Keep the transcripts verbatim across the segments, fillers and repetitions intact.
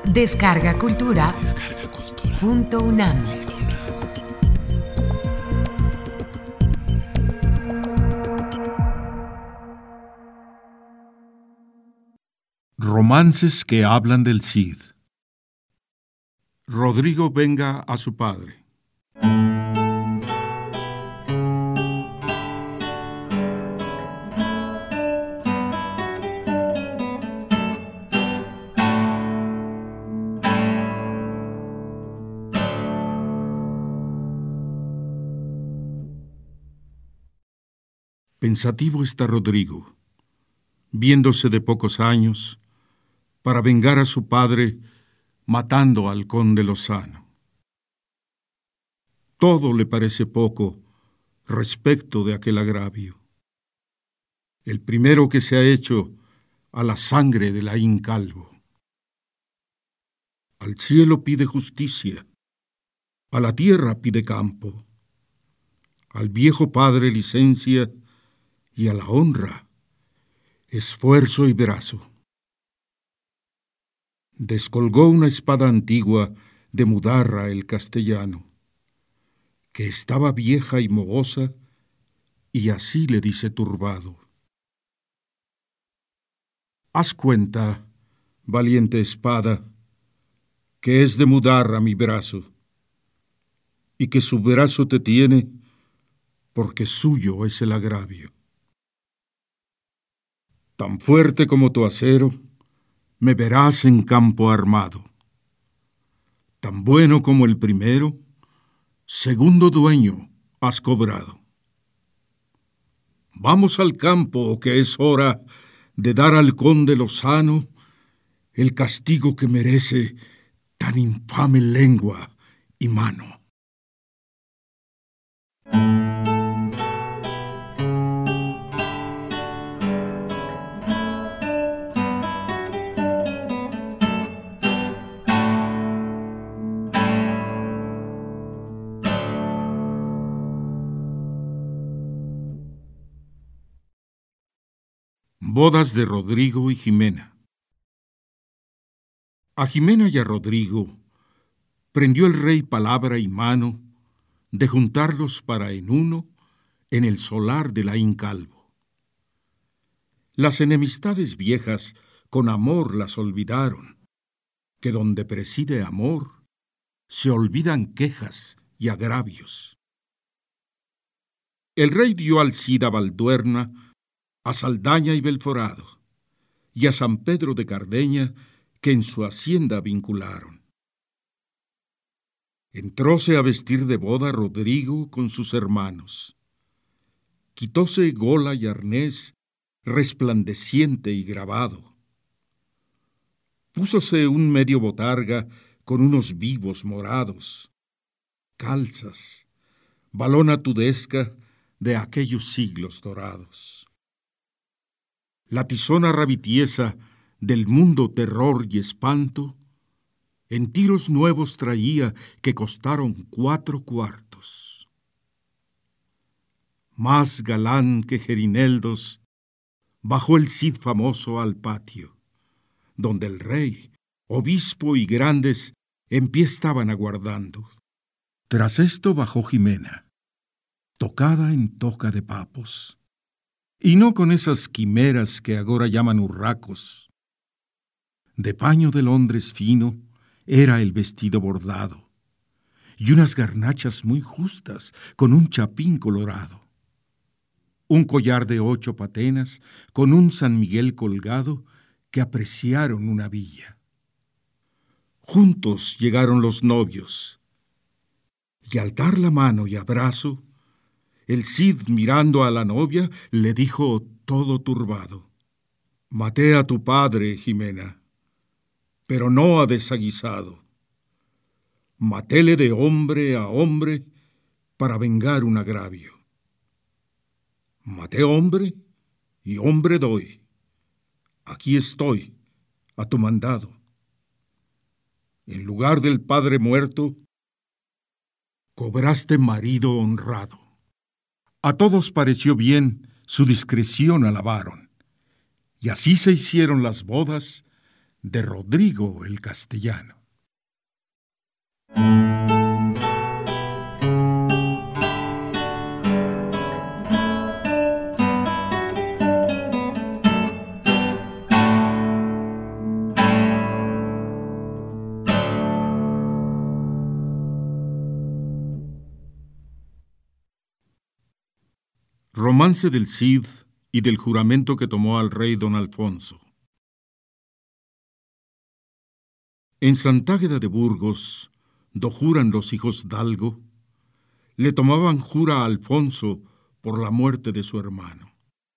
Descarga Cultura. Descarga Cultura. Punto UNAM. Romances que hablan del Cid. Rodrigo venga a su padre. Pensativo está Rodrigo, viéndose de pocos años, para vengar a su padre, matando al conde Lozano. Todo le parece poco respecto de aquel agravio. El primero que se ha hecho a la sangre de Laín Calvo. Al cielo pide justicia, a la tierra pide campo, al viejo padre licencia y a la honra esfuerzo y brazo. Descolgó una espada antigua de Mudarra el castellano, que estaba vieja y mohosa, y así le dice turbado: haz cuenta, valiente espada, que es de Mudarra mi brazo, y que su brazo te tiene, porque suyo es el agravio. Tan fuerte como tu acero, me verás en campo armado. Tan bueno como el primero, segundo dueño has cobrado. Vamos al campo, que es hora de dar al conde Lozano el castigo que merece tan infame lengua y mano. Bodas de Rodrigo y Jimena. A Jimena y a Rodrigo prendió el rey palabra y mano de juntarlos para en uno en el solar de Laín Calvo. Las enemistades viejas con amor las olvidaron, que donde preside amor se olvidan quejas y agravios. El rey dio al Cid a Valduerna, a Saldaña y Belforado, y a San Pedro de Cardeña, que en su hacienda vincularon. Entróse a vestir de boda Rodrigo con sus hermanos. Quitóse gola y arnés resplandeciente y grabado. Púsose un medio botarga con unos vivos morados, calzas, valona tudesca de aquellos siglos dorados. La tizona rabitiesa del mundo terror y espanto, en tiros nuevos traía que costaron cuatro cuartos. Más galán que Gerineldos, bajó el Cid famoso al patio, donde el rey, obispo y grandes en pie estaban aguardando. Tras esto bajó Jimena, tocada en toca de papos, y no con esas quimeras que agora llaman urracos. De paño de Londres fino era el vestido bordado, y unas garnachas muy justas con un chapín colorado. Un collar de ocho patenas con un San Miguel colgado que apreciaron una villa. Juntos llegaron los novios, y al dar la mano y abrazo, el Cid, mirando a la novia, le dijo todo turbado: maté a tu padre, Jimena, pero no a desaguisado. Matéle de hombre a hombre para vengar un agravio. Maté hombre y hombre doy. Aquí estoy, a tu mandado. En lugar del padre muerto, cobraste marido honrado. A todos pareció bien, su discreción alabaron, y así se hicieron las bodas de Rodrigo el Castellano. Romance del Cid y del juramento que tomó al rey don Alfonso. En Santágueda de Burgos, do juran los hijos d'Algo, le tomaban jura a Alfonso por la muerte de su hermano.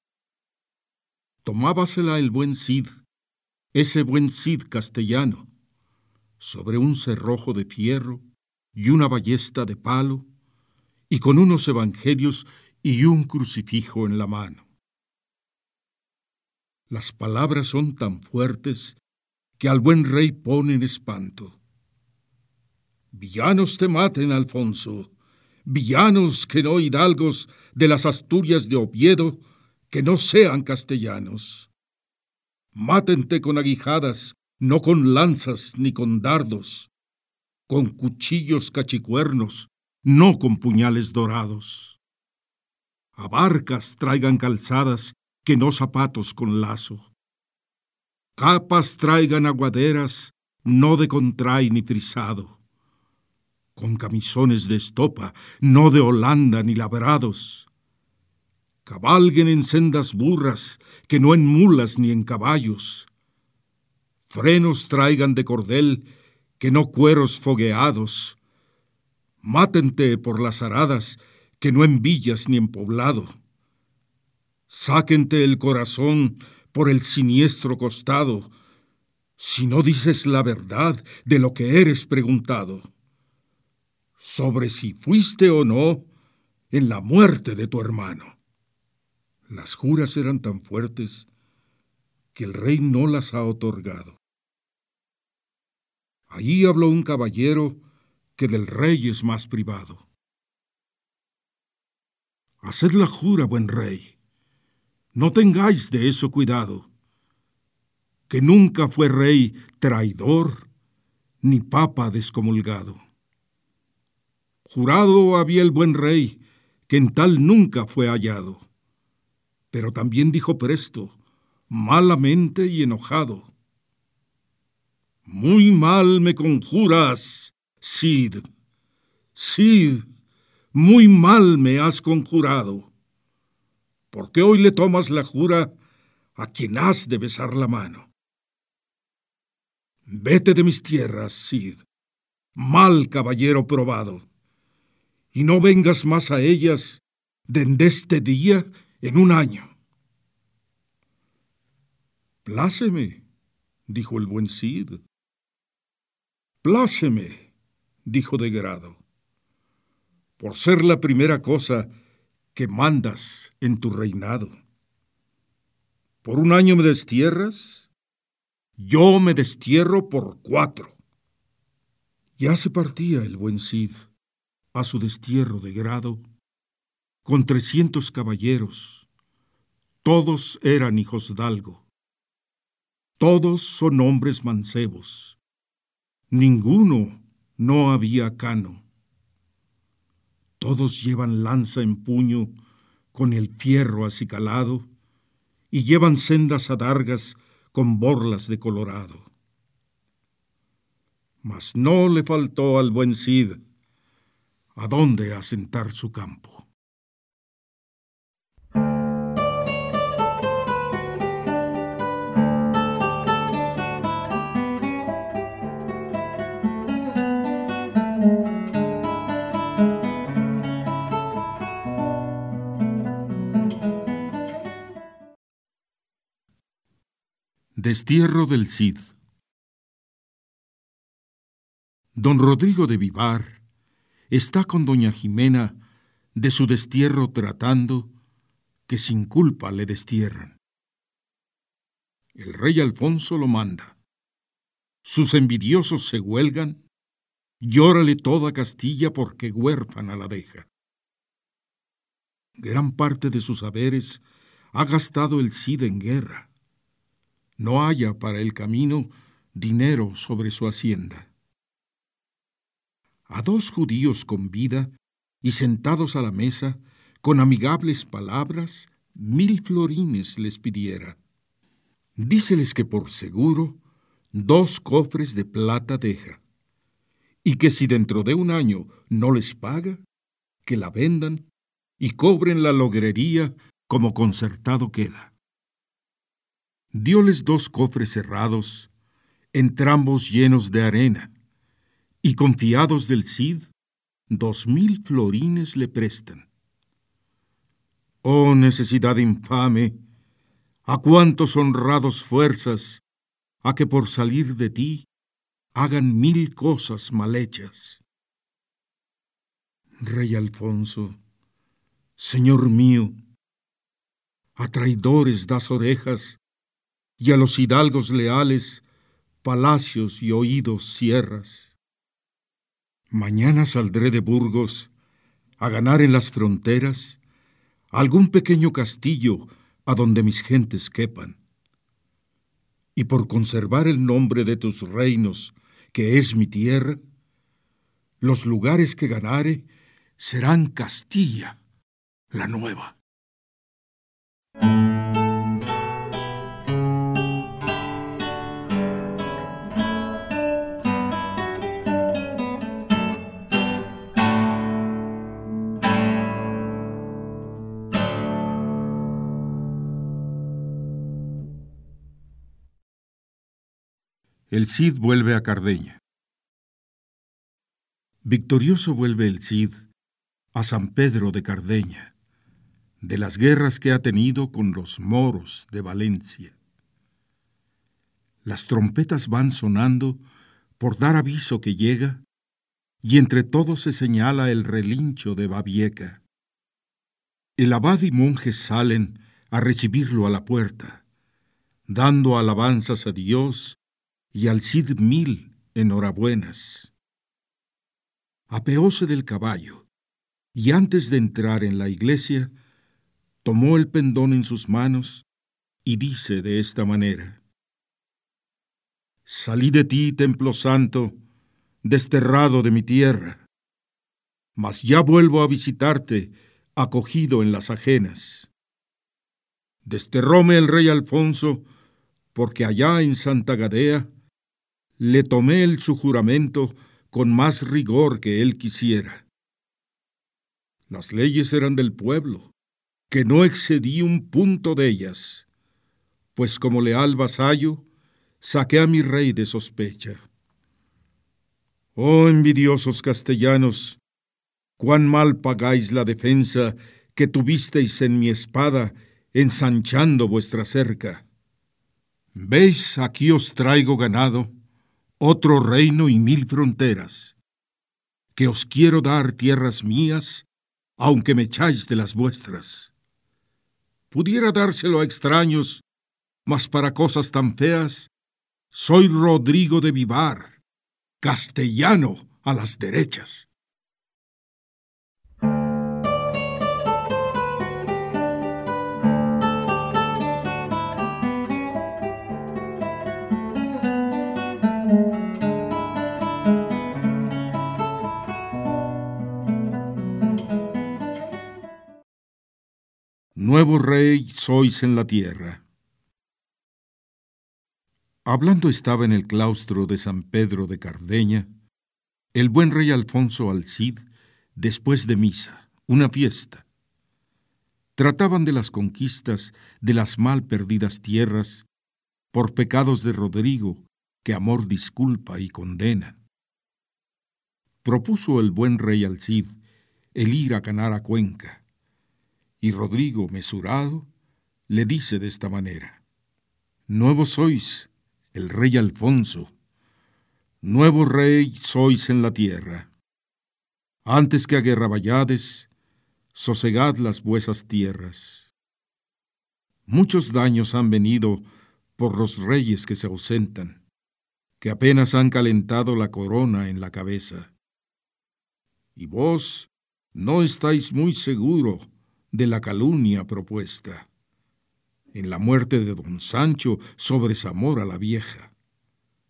Tomábasela el buen Cid, ese buen Cid castellano, sobre un cerrojo de fierro y una ballesta de palo, y con unos evangelios y un crucifijo en la mano. Las palabras son tan fuertes que al buen rey ponen espanto. Villanos te maten, Alfonso, villanos que no hidalgos de las Asturias de Oviedo, que no sean castellanos. Mátente con aguijadas, no con lanzas ni con dardos, con cuchillos cachicuernos, no con puñales dorados. Abarcas traigan calzadas, que no zapatos con lazo. Capas traigan aguaderas, no de contray ni frisado. Con camisones de estopa, no de Holanda ni labrados. Cabalguen en sendas burras, que no en mulas ni en caballos. Frenos traigan de cordel, que no cueros fogueados. Mátente por las aradas, que no en villas ni en poblado. Sáquente el corazón por el siniestro costado, si no dices la verdad de lo que eres preguntado, sobre si fuiste o no en la muerte de tu hermano. Las juras eran tan fuertes que el rey no las ha otorgado. Allí habló un caballero que del rey es más privado. Haced la jura, buen rey, no tengáis de eso cuidado, que nunca fue rey traidor, ni papa descomulgado. Jurado había el buen rey, que en tal nunca fue hallado, pero también dijo presto, malamente y enojado: muy mal me conjuras, Cid, Cid, muy mal me has conjurado, porque hoy le tomas la jura a quien has de besar la mano. Vete de mis tierras, Cid, mal caballero probado, y no vengas más a ellas dende este día en un año. Pláceme, dijo el buen Cid. Pláceme, dijo de grado, por ser la primera cosa que mandas en tu reinado. ¿Por un año me destierras? Yo me destierro por cuatro. Ya se partía el buen Cid a su destierro de grado con trescientos caballeros. Todos eran hijos d'Algo. Todos son hombres mancebos. Ninguno no había cano. Todos llevan lanza en puño con el fierro acicalado y llevan sendas adargas con borlas de colorado. Mas no le faltó al buen Cid a dónde asentar su campo. Destierro del Cid. Don Rodrigo de Vivar está con doña Jimena de su destierro tratando, que sin culpa le destierran. El rey Alfonso lo manda. Sus envidiosos se huelgan, llórale toda Castilla porque huérfana la deja. Gran parte de sus haberes ha gastado el Cid en guerra. No haya para el camino dinero sobre su hacienda. A dos judíos con vida y sentados a la mesa, con amigables palabras, mil florines les pidiera. Díceles que por seguro dos cofres de plata deja, y que si dentro de un año no les paga, que la vendan y cobren la logrería como concertado queda. Dióles dos cofres cerrados, entrambos llenos de arena, y confiados del Cid, dos mil florines le prestan. Oh necesidad infame, a cuántos honrados fuerzas, a que por salir de ti hagan mil cosas mal hechas. Rey Alfonso, señor mío, a traidores das orejas, y a los hidalgos leales palacios y oídos cierras. Mañana saldré de Burgos a ganar en las fronteras algún pequeño castillo a donde mis gentes quepan. Y por conservar el nombre de tus reinos, que es mi tierra, los lugares que ganare serán Castilla la Nueva. El Cid vuelve a Cardeña. Victorioso vuelve el Cid a San Pedro de Cardeña, de las guerras que ha tenido con los moros de Valencia. Las trompetas van sonando por dar aviso que llega, y entre todos se señala el relincho de Babieca. El abad y monjes salen a recibirlo a la puerta, dando alabanzas a Dios y al Cid mil enhorabuenas. Apeóse del caballo, y antes de entrar en la iglesia, tomó el pendón en sus manos y dice de esta manera: Salí de ti, templo santo, desterrado de mi tierra, mas ya vuelvo a visitarte, acogido en las ajenas. Desterróme el rey Alfonso, porque allá en Santa Gadea le tomé el su juramento con más rigor que él quisiera. Las leyes eran del pueblo, que no excedí un punto de ellas, pues como leal vasallo, saqué a mi rey de sospecha. Oh envidiosos castellanos, cuán mal pagáis la defensa que tuvisteis en mi espada, ensanchando vuestra cerca. ¿Veis? Aquí os traigo ganado, otro reino y mil fronteras, que os quiero dar tierras mías, aunque me echáis de las vuestras. Pudiera dárselo a extraños, mas para cosas tan feas, soy Rodrigo de Vivar, castellano a las derechas. Nuevo rey sois en la tierra. Hablando estaba en el claustro de San Pedro de Cardeña el buen rey Alfonso al Cid después de misa, una fiesta. Trataban de las conquistas de las mal perdidas tierras por pecados de Rodrigo, que amor disculpa y condena. Propuso el buen rey al Cid el ir a ganar a Cuenca, y Rodrigo, mesurado, le dice de esta manera: Nuevo sois, el rey Alfonso, nuevo rey sois en la tierra. Antes que a guerra vayades, sosegad las vuesas tierras. Muchos daños han venido por los reyes que se ausentan, que apenas han calentado la corona en la cabeza. Y vos no estáis muy seguro de la calumnia propuesta, en la muerte de don Sancho sobre Zamora la Vieja.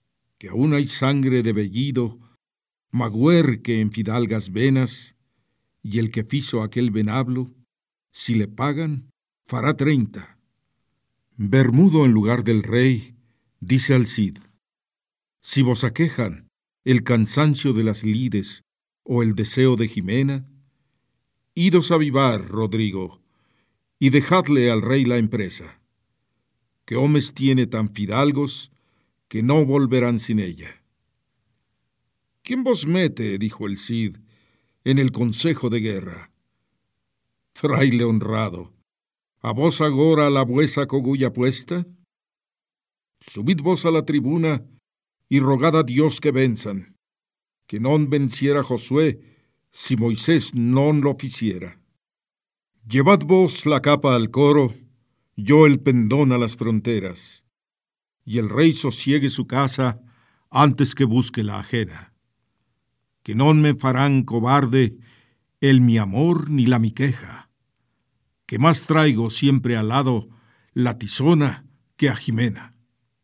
que aún hay sangre de vellido, magüer que en fidalgas venas, y el que fizo aquel venablo, si le pagan, fará treinta. Bermudo en lugar del rey, dice al Cid: si vos aquejan el cansancio de las lides o el deseo de Jimena, idos a avivar, Rodrigo, y dejadle al rey la empresa, que homes tiene tan fidalgos que no volverán sin ella. ¿Quién vos mete, dijo el Cid, en el consejo de guerra? Fraile honrado, ¿a vos agora la vuesa cogulla puesta? Subid vos a la tribuna y rogad a Dios que venzan, que non venciera Josué si Moisés non lo ficiera. Llevad vos la capa al coro, yo el pendón a las fronteras, y el rey sosiegue su casa antes que busque la ajena. Que non me farán cobarde el mi amor ni la mi queja, que más traigo siempre al lado la tizona que a Jimena.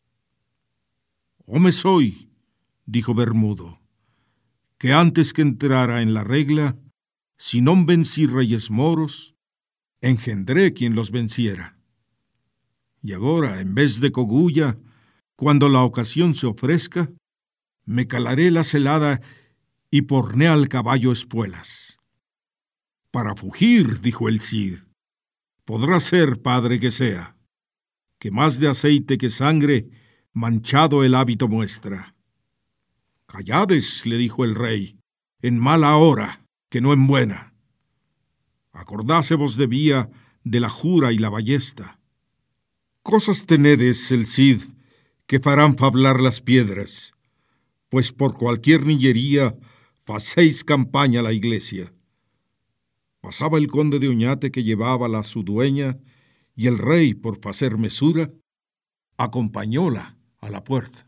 Home soy, dijo Bermudo, que antes que entrara en la regla, si non vencí reyes moros, engendré quien los venciera. Y agora, en vez de cogulla, cuando la ocasión se ofrezca, me calaré la celada y porné al caballo espuelas. Para fugir, dijo el Cid, podrá ser padre que sea, que más de aceite que sangre manchado el hábito muestra. Callades, le dijo el rey, en mala hora, que no en buena. Acordásevos debía de la jura y la ballesta. Cosas tenedes, el Cid, que farán fablar las piedras, pues por cualquier niñería facéis campaña a la iglesia. Pasaba el conde de Oñate que llevábala a su dueña, y el rey, por facer mesura, acompañóla a la puerta.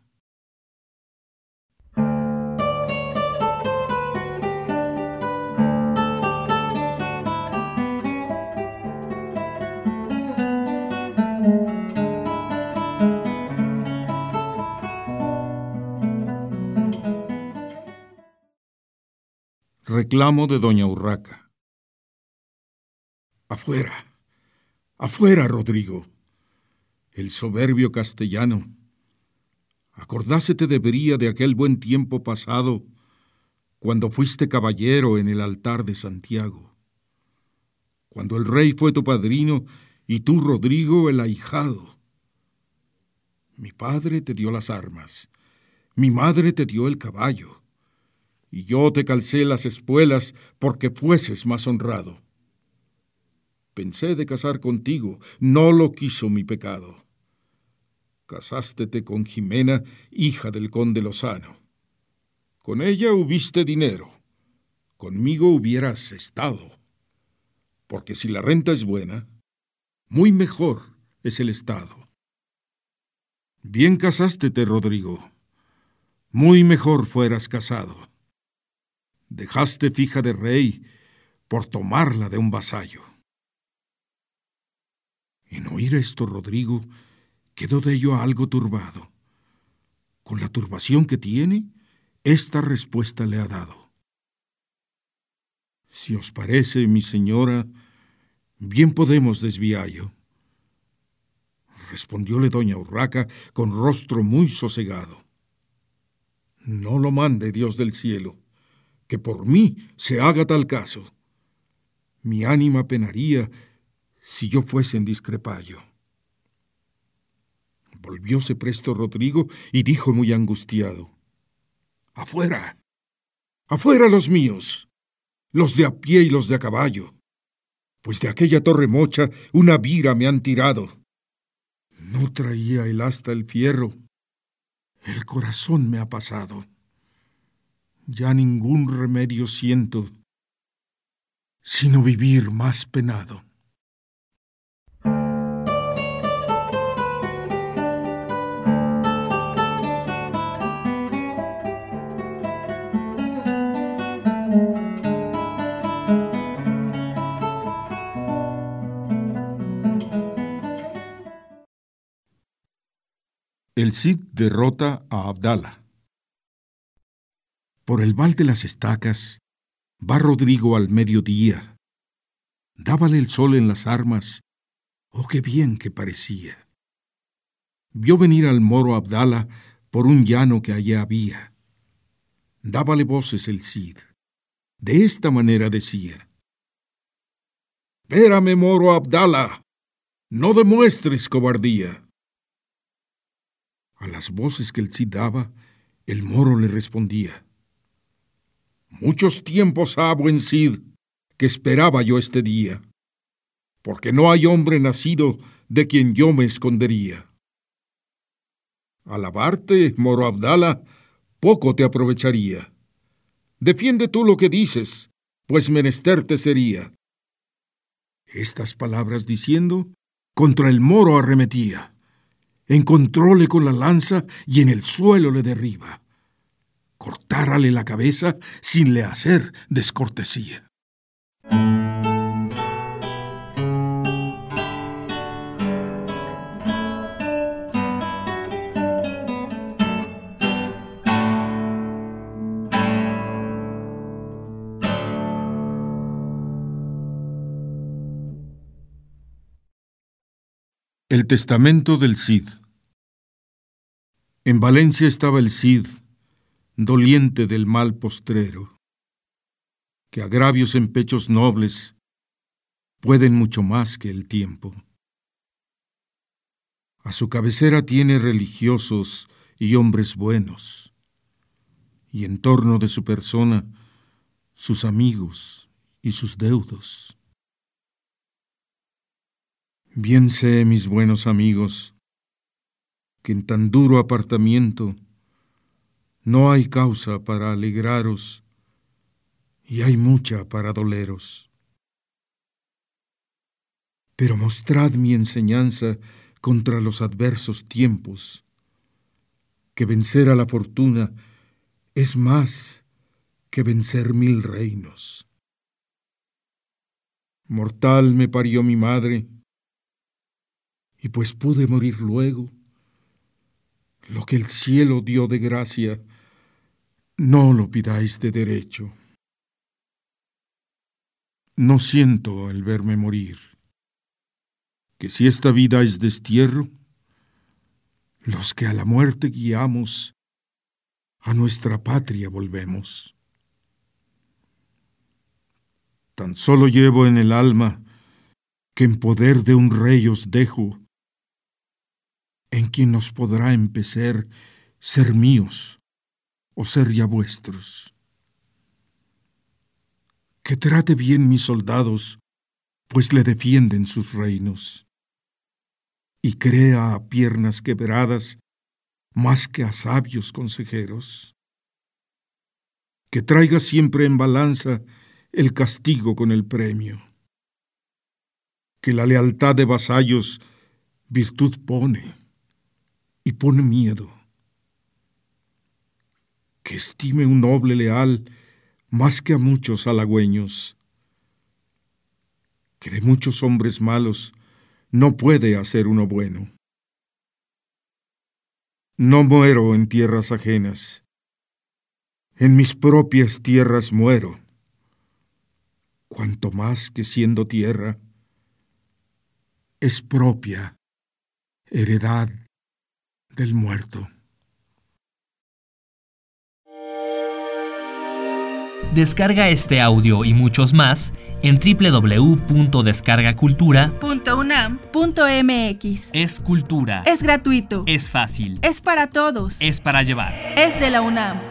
Reclamo de doña Urraca. Afuera, afuera, Rodrigo. El soberbio castellano. Acordase te debería de aquel buen tiempo pasado, cuando fuiste caballero en el altar de Santiago, cuando el rey fue tu padrino y tú, Rodrigo, el ahijado. Mi padre te dio las armas, mi madre te dio el caballo, y yo te calcé las espuelas porque fueses más honrado. Pensé de casar contigo, no lo quiso mi pecado. Casástete con Jimena, hija del conde Lozano. Con ella hubiste dinero, conmigo hubieras estado. Porque si la renta es buena, muy mejor es el estado. Bien casástete, Rodrigo, muy mejor fueras casado. Dejaste fija de rey por tomarla de un vasallo. En oír esto, Rodrigo quedó de ello algo turbado. Con la turbación que tiene, esta respuesta le ha dado. Si os parece, mi señora, bien podemos desviallo. Respondióle doña Urraca con rostro muy sosegado. No lo mande Dios del cielo, que por mí se haga tal caso. Mi ánima penaría si yo fuese en discrepallo. Volvióse presto Rodrigo y dijo muy angustiado: ¡Afuera! ¡Afuera los míos! Los de a pie y los de a caballo, pues de aquella torre mocha una vira me han tirado. No traía el asta el fierro, el corazón me ha pasado. Ya ningún remedio siento, sino vivir más penado. El Cid derrota a Abdala. Por el val de las estacas va Rodrigo al mediodía. Dábale el sol en las armas, oh qué bien que parecía. Vio venir al moro Abdala por un llano que allá había. Dábale voces el Cid. De esta manera decía: «Espérame, moro Abdala, no demuestres cobardía». A las voces que el Cid daba, el moro le respondía: «Muchos tiempos ha, buen Cid, que esperaba yo este día, porque no hay hombre nacido de quien yo me escondería. Alabarte, moro Abdala, poco te aprovecharía. Defiende tú lo que dices, pues menester te sería». Estas palabras diciendo, contra el moro arremetía. Encontróle con la lanza y en el suelo le derriba. Cortárale la cabeza sin le hacer descortesía. El testamento del Cid. En Valencia estaba el Cid, doliente del mal postrero, que agravios en pechos nobles pueden mucho más que el tiempo. A su cabecera tiene religiosos y hombres buenos, y en torno de su persona sus amigos y sus deudos. Bien sé, mis buenos amigos, que en tan duro apartamiento no hay causa para alegraros y hay mucha para doleros. Pero mostrad mi enseñanza contra los adversos tiempos, que vencer a la fortuna es más que vencer mil reinos. Mortal me parió mi madre, y pues pude morir luego, lo que el cielo dio de gracia, no lo pidáis de derecho. No siento el verme morir, que si esta vida es destierro, los que a la muerte guiamos, a nuestra patria volvemos. Tan solo llevo en el alma que en poder de un rey os dejo, en quien nos podrá empecer ser míos o ser ya vuestros. Que trate bien mis soldados, pues le defienden sus reinos, y crea a piernas quebradas más que a sabios consejeros. Que traiga siempre en balanza el castigo con el premio. Que la lealtad de vasallos virtud pone, y pone miedo. Que estime un noble leal más que a muchos halagüeños. Que de muchos hombres malos no puede hacer uno bueno. No muero en tierras ajenas, en mis propias tierras muero, cuanto más que siendo tierra, es propia heredad del muerto. Descarga este audio y muchos más en doble u doble u doble u punto descarga cultura punto u n a m punto m x. Es cultura. Es gratuito. Es fácil. Es para todos. Es para llevar. Es de la UNAM.